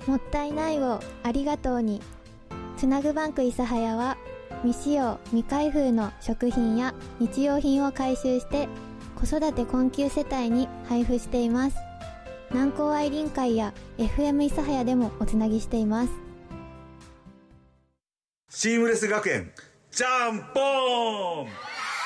もったいないをありがとうに。つなぐバンク諫早は未使用未開封の食品や日用品を回収して子育て困窮世帯に配布しています。南高愛林会や FM 諫早でもおつなぎしています。 シームレス学園ジャンポーン。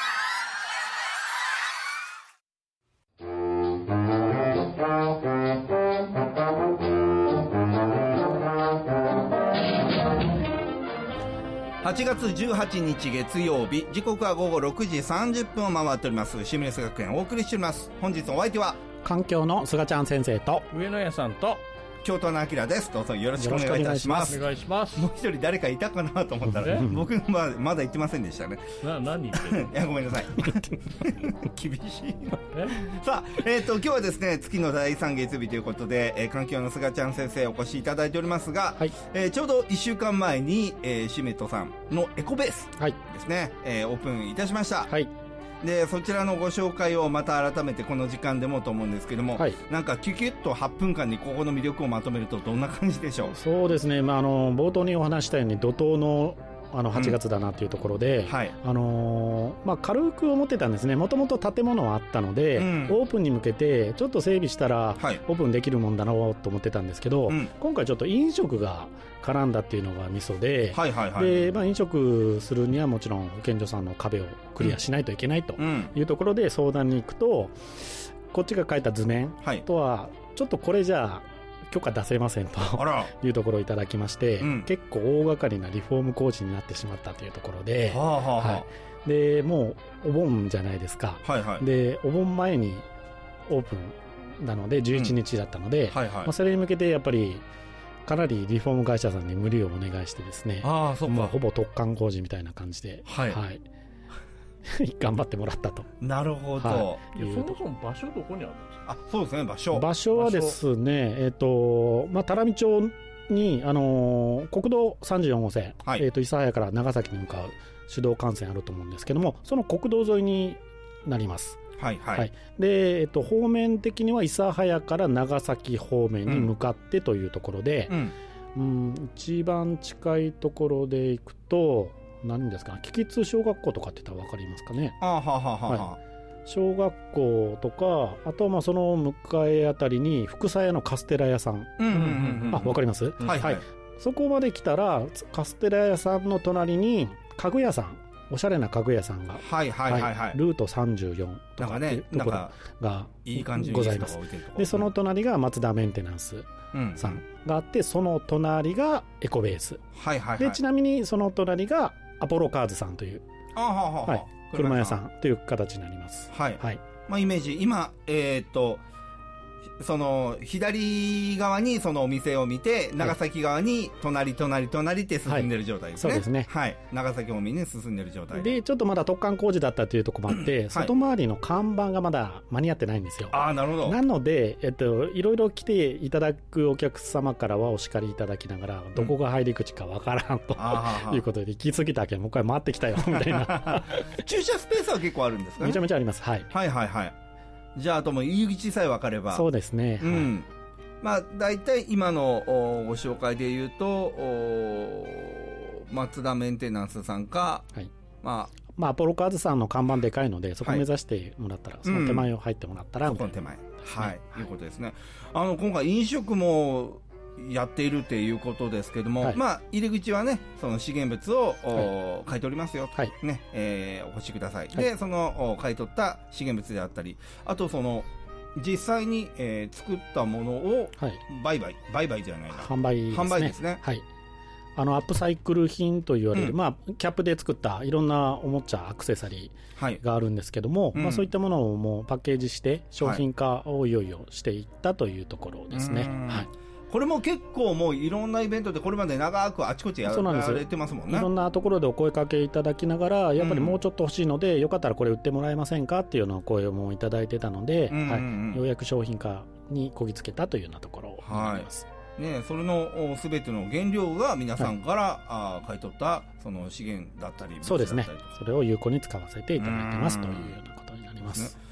8月18日月曜日、時刻は午後6時30分を回っております。シームレス学園をお送りしております。本日のお相手は環境の菅ちゃん先生と上野屋さんと京都のあきらです。どうぞよろしくお願いいたします。 お願いします。 もう一人誰かいたかなと思ったら僕まだ言ってませんでしたね。 何言ってるいやごめんなさい厳しいさあ、今日はですね、月の第3月曜日ということで、環境の菅ちゃん先生お越しいただいておりますが、はい、ちょうど1週間前に、シメトさんのエコベースですね、オープンいたしました。はい。で、そちらのご紹介をまた改めてこの時間でもと思うんですけども、はい、なんかキュキュッと8分間にここの魅力をまとめるとどんな感じでしょう？ そうですね、冒頭にお話したように怒涛の8月だなというところで、はい、軽く思ってたんですね。もともと建物はあったので、オープンに向けてちょっと整備したら、はい、オープンできるもんだろうと思ってたんですけど、今回ちょっと飲食が絡んだっていうのがミソで、はいはいはい、で、飲食するにはもちろん保健所さんの壁をクリアしないといけないというところで相談に行くと、こっちが書いた図面とはちょっとこれじゃあ許可出せませんというところをいただきまして、結構大掛かりなリフォーム工事になってしまったというところで、はい、でもうお盆じゃないですか、はいはい、でお盆前にオープンなので11日だったので、はいはい、それに向けてやっぱりかなりリフォーム会社さんに無理をお願いしてですね、ほぼ突貫工事みたいな感じで、はいはい頑張ってもらったと。 なるほど、 はい、そもそも場所どこにあるんですか？ そうですね、 場所はですね、多良見町に、国道34号線、はい、諫早から長崎に向かう手動幹線あると思うんですけども、その国道沿いになります。はいはいはい、で、方面的には諫早から長崎方面に向かってというところで、一番近いところで行くと何ですか、菊津小学校とかって言ったら分かりますかね。小学校とか、あとその向かいあたりに福佐屋のカステラ屋さん、分かります、はいはい、そこまで来たらカステラ屋さんの隣に家具屋さん、おしゃれな家具屋さんが、ルート34とかっていうところがございます。でその隣が松田メンテナンスさんがあって、その隣がエコベース、でちなみにその隣がアポロカーズさんという、車屋さんという形になります。はい。はい。 イメージ、今、その、左側にそのお店を見て、長崎側に隣って進んでる状態ですね。そうですね。はい。長崎方面に進んでる状態。 で、ちょっとまだ突貫工事だったというところもあって、外回りの看板がまだ間に合ってないんですよ。なるほど。なので、いろいろ来ていただくお客様からはお叱りいただきながら、どこが入り口かわからんということで、行き過ぎたけんもう一回回ってきたよ、みたいな。 駐車スペースは結構あるんですかね？ めちゃめちゃあります。はい。 はいはいはい。じゃあ、あとも入り口さえ分かれば。 そうですね。 大体今のご紹介で言うと、松田メンテナンスさんか、はい、 アポロカーズさんの看板でかいので、そこを目指してもらったら、その手前を入ってもらったら、 そこの手前。はい。いうことですね。今回飲食も、やっているということですけども、入り口はね、その資源物を、買い取りますよと、ね、お越しください。で、その買い取った資源物であったり、あとその実際に、作ったものを売買じゃないな、 販売ですね。はい。アップサイクル品と言われる、キャップで作ったいろんなおもちゃ、アクセサリーがあるんですけども、そういったものをもうパッケージして商品化をいよいよしていったというところですね。はい。 これも結構もういろんなイベントでこれまで長くあちこちやられてますもんね。 いろんなところでお声かけいただきながら、やっぱりもうちょっと欲しいので、よかったらこれ売ってもらえませんかっていうような声もいただいてたので、ようやく商品化にこぎつけたというようなところになります。 ね、それのすべての原料が皆さんから、買い取ったその資源だったり、 そうですね。それを有効に使わせていただいてますというようなことになります。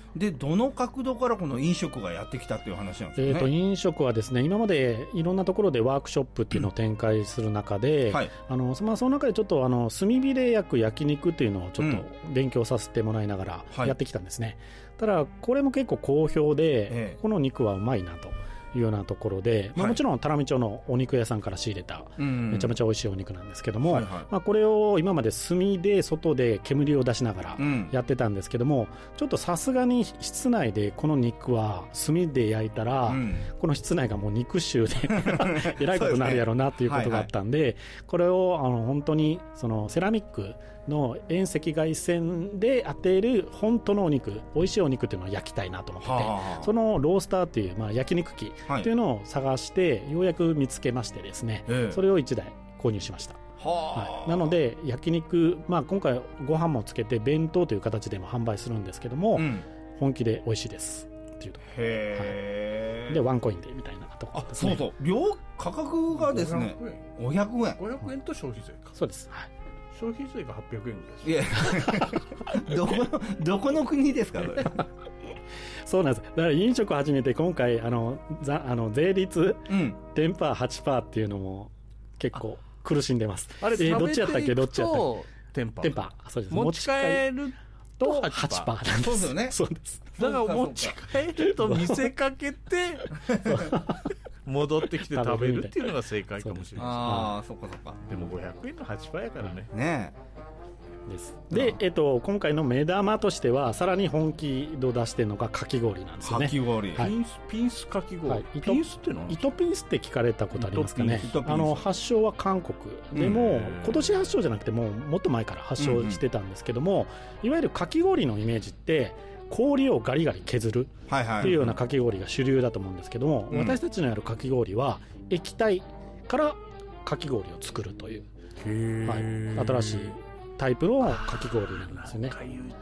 でどの角度からこの飲食がやってきたっていう話なんですかね。 飲食はですね、今までいろんなところでワークショップっていうのを展開する中で、はい、その中でちょっと炭火で焼く焼肉っていうのをちょっと勉強させてもらいながらやってきたんですね、ただこれも結構好評で、この肉はうまいなというようなところで、もちろん只見町のお肉屋さんから仕入れためちゃめちゃ美味しいお肉なんですけども、これを今まで炭で外で煙を出しながらやってたんですけども、ちょっとさすがに室内でこの肉は炭で焼いたら、この室内がもう肉臭でえらいことになるやろうなっていうことがあったんで、これを本当にそのセラミックの遠赤外線で当てる本当のお肉、美味しいお肉っていうのを焼きたいなと思ってて、そのロースターっていう、焼肉機っていうのを探してようやく見つけましてですね、それを1台購入しました。なので焼肉、今回ご飯もつけて弁当という形でも販売するんですけども、本気で美味しいですっていうと、でワンコインでみたいなところですね。 そうそう、価格がですね500円 500円と消費税か。 そうです、はい、 消費税が800円ぐらいです。 いやどこの国ですかそれ。 そうなんです。だから飲食を始めて今回税率、10%、8% っていうのも結構苦しんでます。 あれ、 どっちやったっけ 10%。 そうです。 持ち帰ると 8%。 そうですよね。 そうです。 だから持ち帰ると見せかけて戻ってきて食べるっていうのが正解かもしれない。 ああ、そっかそっか。 でも500円の 8% やからね。 ねです。で、今回の目玉としてはさらに本気度出してるのがかき氷なんですよね。 かき氷、 ピンスかき氷、ピンスってのは糸ピンスって聞かれたことありますかね。発祥は韓国でも、今年発祥じゃなくてもっと前から発祥してたんですけども、いわゆるかき氷のイメージって氷をガリガリ削るっていうようなかき氷が主流だと思うんですけども、私たちのやるかき氷は液体からかき氷を作るという、新しいタイプのかき氷なんですよね。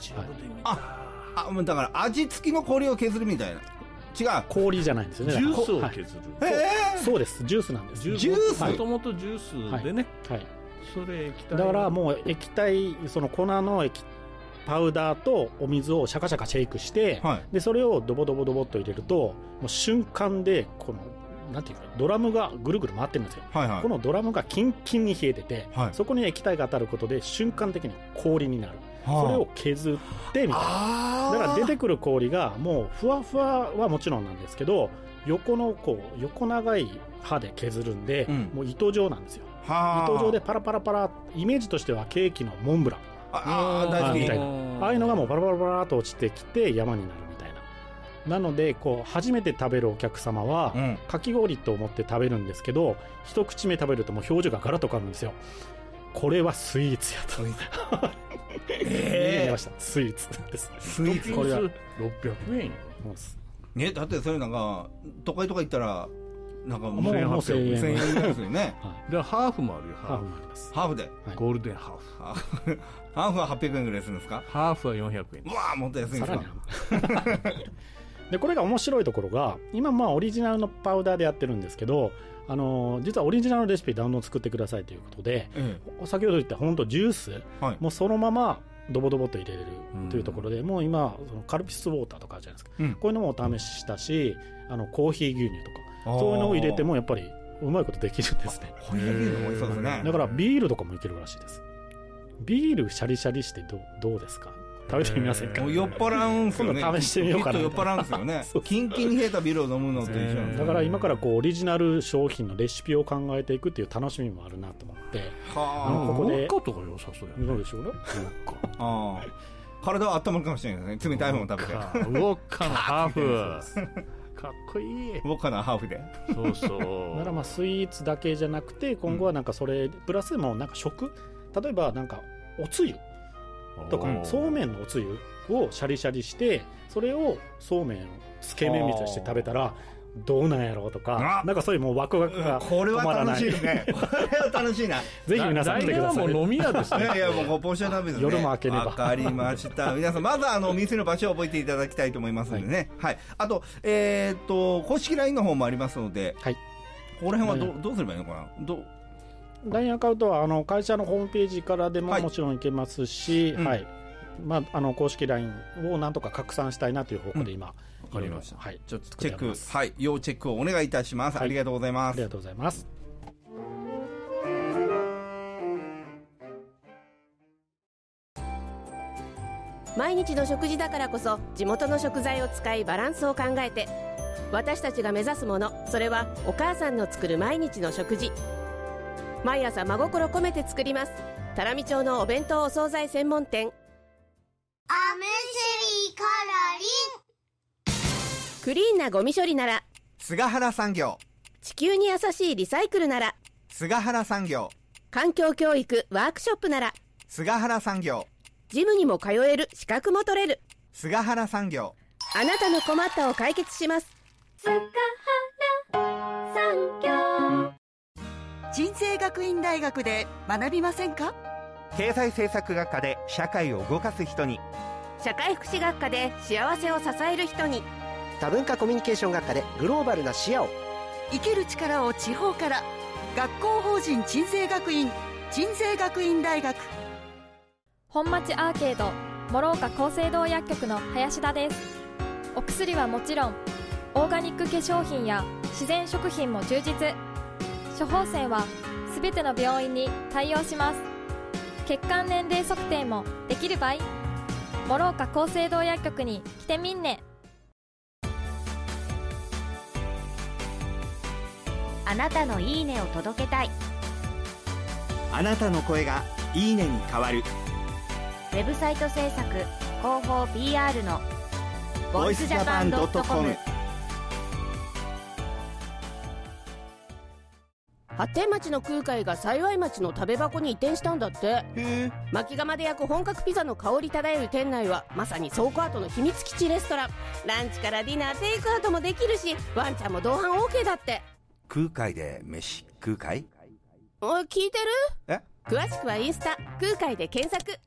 だから味付きの氷を削るみたいな。違う、 氷じゃないんですよね。 ジュースを削る。 そうです、ジュースなんです。 ジュース、 もともとジュースでね。それ液体だからもう液体、その粉のパウダーとお水をシャカシャカシェイクして、でそれをドボドボドボっと入れると、もう瞬間でこのなんていうかドラムがぐるぐる回ってるんですよ、このドラムがキンキンに冷えてて、そこに液体が当たることで瞬間的に氷になる、それを削ってみたいな。だから出てくる氷がもうふわふわはもちろんなんですけど、横長い刃で削るんで、もう糸状なんですよ。糸状でパラパラパラ、イメージとしてはケーキのモンブランみたいな、ああいうのがもうパラパラパラと落ちてきて山になるみたいな。なので初めて食べるお客様は、かき氷と思って食べるんですけど、一口目食べるともう表情がガラッと変わるんですよ。これはスイーツやと言いました。スイーツです。 スイーツ、これは600円ね。だってそれなんか都会とか行ったらなんかもう1000円ですよね。 でハーフもあるよ。 ハーフもあります。 ハーフで、 ゴールデンハーフ。 ハーフは800円ぐらいするんですか。 ハーフは400円。 うわー、もっと安いんですか。 でこれが面白いところが、今オリジナルのパウダーでやってるんですけど、実はオリジナルレシピダウンロード作ってくださいということで、先ほど言った本当ジュース、もうそのままドボドボと入れれるというところで、もう今そのカルピスウォーターとかあるじゃないですか、こういうのもお試ししたし、コーヒー牛乳とかそういうのを入れてもやっぱりうまいことできるんですね。だからビールとかもいけるらしいです。ビールシャリシャリしてどうですか。食べてみませんか。 酔っ払うんすよね。 今度試してみようかな。 酔っ払うんすよね。キンキンに冷えたビールを飲むのと一緒なんです。 だから今からオリジナル商品のレシピを考えていくっていう楽しみもあるなと思って、 ここでウォッカとか良さそうやね。 どうでしょうね。 体は温まるかもしれないですね。冷たいもの食べて。 ウォッカのハーフかっこいい。 ウォッカのハーフで。 そうそう。 だからスイーツだけじゃなくて、今後はなんかそれプラスもなんか食、例えばなんかおつゆとかそうめんのおつゆをシャリシャリして、それをそうめんをつけ麺みたいにして食べたらどうなんやろうとか、なんかそういうもうワクワクが止まらない。 これは楽しいね。これは楽しいな。 ぜひ皆さん来てください。 もう飲み屋ですね。 いやもうポーションダメですね。 夜も明ければ。 わかりました。皆さんまずお店の場所を覚えていただきたいと思いますのでね。はい。あと公式 LINE の方もありますので、ここら辺はどうすればいいのかな。 LINE アカウントは会社のホームページからでももちろんいけますし、 公式 LINE をなんとか拡散したいなという方向で今、 わかりました。 はい、 ちょっとチェック、はい、要チェックをお願いいたします。ありがとうございます。 ありがとうございます。 毎日の食事だからこそ地元の食材を使いバランスを考えて、私たちが目指すもの、それはお母さんの作る毎日の食事。毎朝真心込めて作ります。多良見町のお弁当お惣菜専門店。 アムシリカラリン。 クリーンなゴミ処理なら菅原産業。 地球に優しいリサイクルなら菅原産業。 環境教育ワークショップなら菅原産業。 ジムにも通える資格も取れる菅原産業。 あなたの困ったを解決します。 菅原産業。 人生学院大学で学びませんか？ 経済政策学科で社会を動かす人に、 社会福祉学科で幸せを支える人に、 多文化コミュニケーション学科でグローバルな視野を。 生きる力を地方から。学校法人鎮西学院、鎮西学院大学。 本町アーケード諸岡厚生堂薬局の林田です。お薬はもちろんオーガニック化粧品や自然食品も充実。処方箋はすべての病院に対応します。血管年齢測定もできる場合、諸岡厚生堂薬局に来てみんね。 あなたのいいねを届けたい。 あなたの声がいいねに変わる。 ウェブサイト制作広報 PR のボイスジャパン.com。 発展町の空海が幸町の食べ箱に移転したんだって。薪窯で焼く本格ピザの香り漂う店内はまさに倉庫跡の秘密基地レストラン。ランチからディナーテイクアウトもできるし、ワンちゃんも同伴 OK だって。 空海で飯空海？ おい、聞いてる？ え？ 詳しくはインスタ空海で検索。